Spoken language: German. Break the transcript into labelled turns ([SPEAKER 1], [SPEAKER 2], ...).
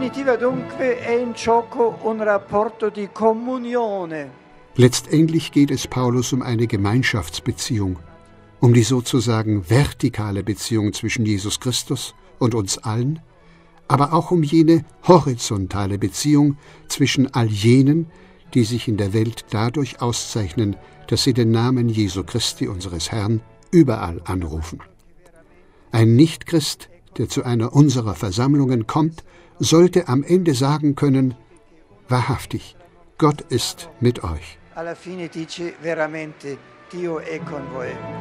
[SPEAKER 1] definitiva dunque è in gioco un rapporto di comunione.
[SPEAKER 2] Letztendlich geht es Paulus um eine Gemeinschaftsbeziehung, um die sozusagen vertikale Beziehung zwischen Jesus Christus und uns allen, aber auch um jene horizontale Beziehung zwischen all jenen, die sich in der Welt dadurch auszeichnen, dass sie den Namen Jesu Christi, unseres Herrn, überall anrufen. Ein Nichtchrist, der zu einer unserer Versammlungen kommt, sollte am Ende sagen können: Wahrhaftig, Gott ist mit euch.
[SPEAKER 1] Alla fine dice veramente Dio è con voi.